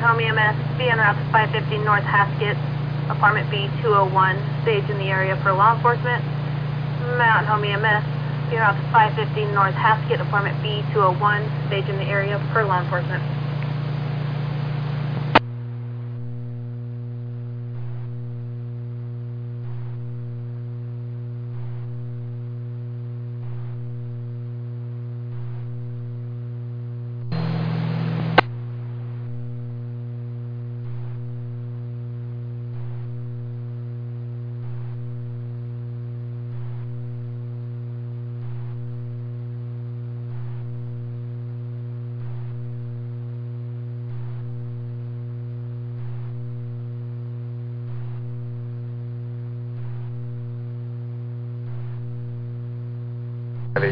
Mountain Home EMS, be en route to 515 North Haskett, apartment B201, stage in the area for law enforcement. Mountain Home EMS, be en route to 515 North Haskett, apartment B201, stage in the area for law enforcement.